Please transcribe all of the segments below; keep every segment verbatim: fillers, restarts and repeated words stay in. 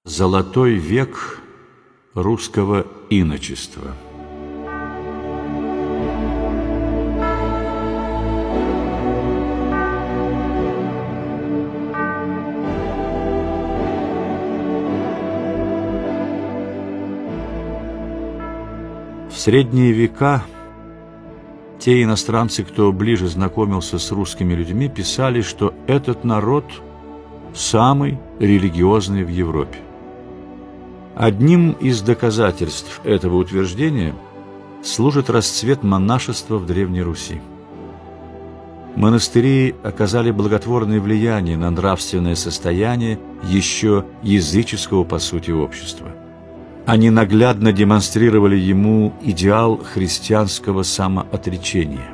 Золотой век русского иночества. В средние века те иностранцы, кто ближе знакомился с русскими людьми, писали, что этот народ самый религиозный в Европе. Одним из доказательств этого утверждения служит расцвет монашества в Древней Руси. Монастыри оказали благотворное влияние на нравственное состояние еще языческого, по сути, общества. Они наглядно демонстрировали ему идеал христианского самоотречения.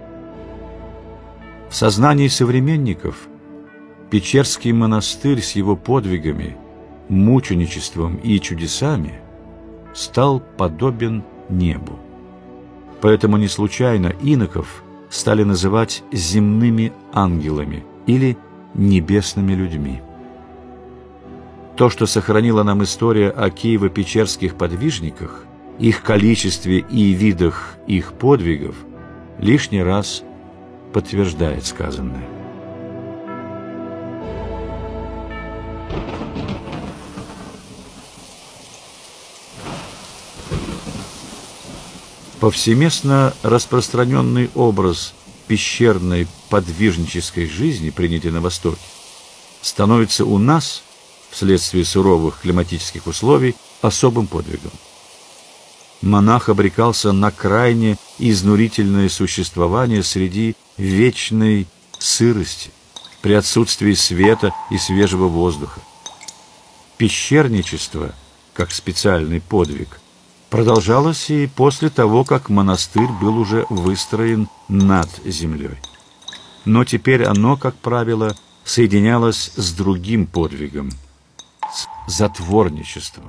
В сознании современников Печерский монастырь с его подвигами, мученичеством и чудесами стал подобен небу. Поэтому не случайно иноков стали называть земными ангелами или небесными людьми. То, что сохранила нам история о киево-печерских подвижниках, их количестве и видах их подвигов, лишний раз подтверждает сказанное. Повсеместно распространенный образ пещерной подвижнической жизни, принятый на Востоке, становится у нас, вследствие суровых климатических условий, особым подвигом. Монах обрекался на крайне изнурительное существование среди вечной сырости, при отсутствии света и свежего воздуха. Пещерничество, как специальный подвиг, продолжалось и после того, как монастырь был уже выстроен над землей. Но теперь оно, как правило, соединялось с другим подвигом – с затворничеством.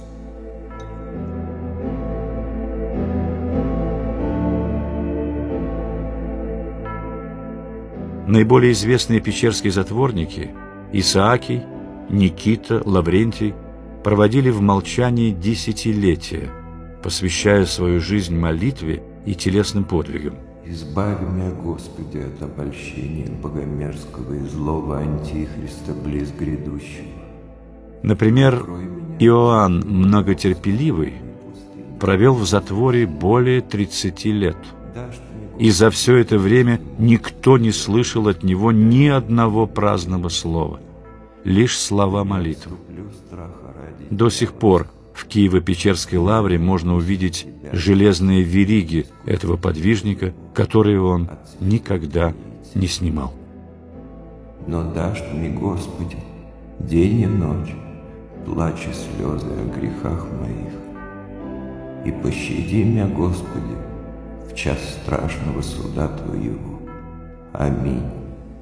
Наиболее известные печерские затворники – Исаакий, Никита, Лаврентий – проводили в молчании десятилетия, посвящая свою жизнь молитве и телесным подвигам. «Избави меня, Господи, от обольщения богомерзкого и злого антихриста близ грядущего». Например, Иоанн Многотерпеливый провел в затворе более тридцати лет, и за все это время никто не слышал от него ни одного праздного слова, лишь слова молитвы. До сих пор в Киево-Печерской лавре можно увидеть железные вериги этого подвижника, которые он никогда не снимал. «Но дашь мне, Господи, день и ночь, плач и слезы о грехах моих, и пощади меня, Господи, в час страшного суда Твоего. Аминь».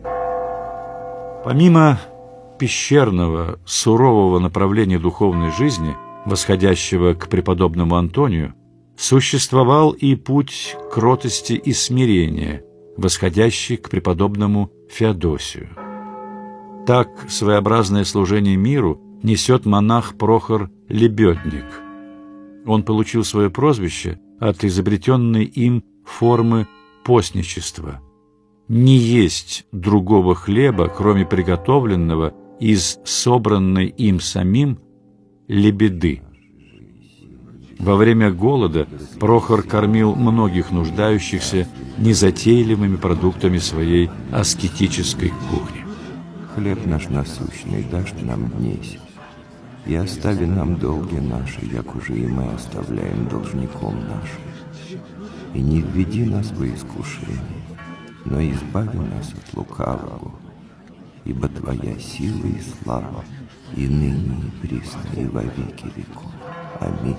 Помимо пещерного, сурового направления духовной жизни, восходящего к преподобному Антонию, существовал и путь кротости и смирения, восходящий к преподобному Феодосию. Так своеобразное служение миру несет монах Прохор Лебедник. Он получил свое прозвище от изобретенной им формы постничества. Не есть другого хлеба, кроме приготовленного из собранной им самим лебеды. Во время голода Прохор кормил многих нуждающихся незатейливыми продуктами своей аскетической кухни. «Хлеб наш насущный дашь нам днесь, и остави нам долги наши, як уже и мы оставляем должником нашим. И не введи нас во искушение, но избави нас от лукавого, ибо Твоя сила и слава, и ныне, и присно, и во веки веков. Аминь».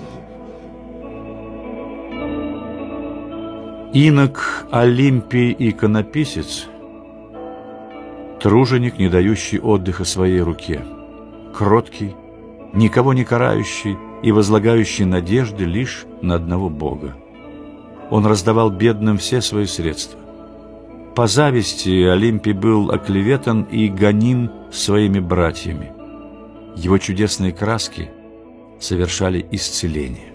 Инок Олимпий иконописец – труженик, не дающий отдыха своей руке, кроткий, никого не карающий и возлагающий надежды лишь на одного Бога. Он раздавал бедным все свои средства. По зависти Олимпий был оклеветан и гоним своими братьями. Его чудесные краски совершали исцеление.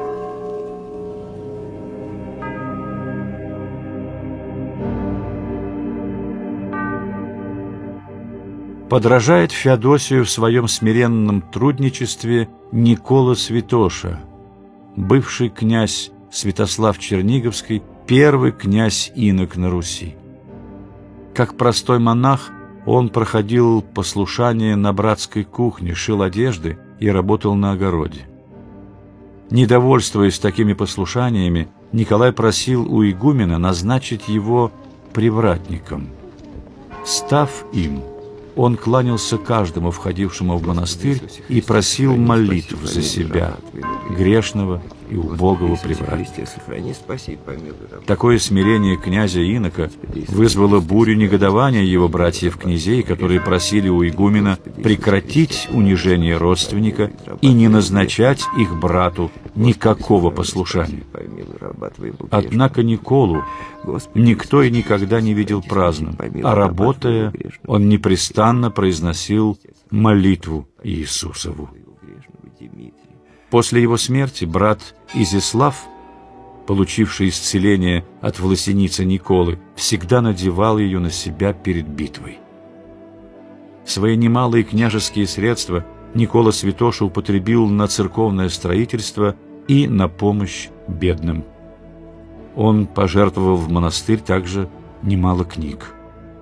Подражает Феодосию в своем смиренном трудничестве Никола Святоша, бывший князь Святослав Черниговский, первый князь-инок на Руси. Как простой монах, он проходил послушание на братской кухне, шил одежды и работал на огороде. Недовольствуясь такими послушаниями, Николай просил у игумена назначить его привратником. Став им, он кланялся каждому входившему в монастырь и просил молитв за себя, грешного и убогого привратника. Такое смирение князя-инока вызвало бурю негодования его братьев-князей, которые просили у игумена прекратить унижение родственника и не назначать их брату никакого послушания. Однако Николу никто и никогда не видел праздным, а работая, он непрестанно произносил молитву Иисусову. После его смерти брат Изяслав, получивший исцеление от власеницы Николы, всегда надевал ее на себя перед битвой. Свои немалые княжеские средства Никола Святоша употребил на церковное строительство и на помощь бедным. Он пожертвовал в монастырь также немало книг.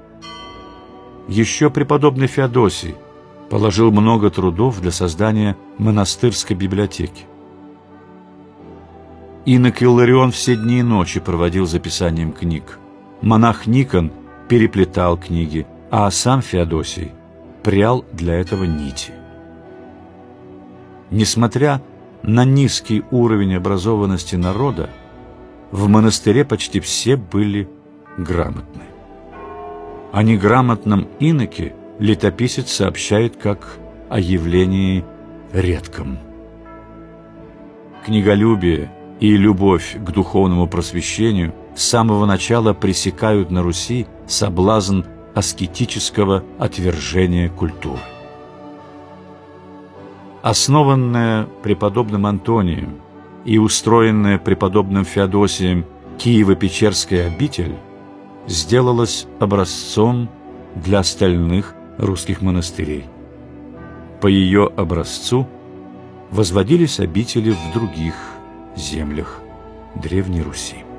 Еще преподобный Феодосий положил много трудов для создания монастырской библиотеки. Инок Илларион все дни и ночи проводил записанием книг. Монах Никон переплетал книги, а сам Феодосий прял для этого нити. Несмотря на низкий уровень образованности народа, в монастыре почти все были грамотны. О неграмотном иноке летописец сообщает как о явлении редком. Книголюбие и любовь к духовному просвещению с самого начала пресекают на Руси соблазн аскетического отвержения культуры. Основанная преподобным Антонием и устроенная преподобным Феодосием Киево-Печерская обитель сделалась образцом для остальных русских монастырей. По ее образцу возводились обители в других землях Древней Руси.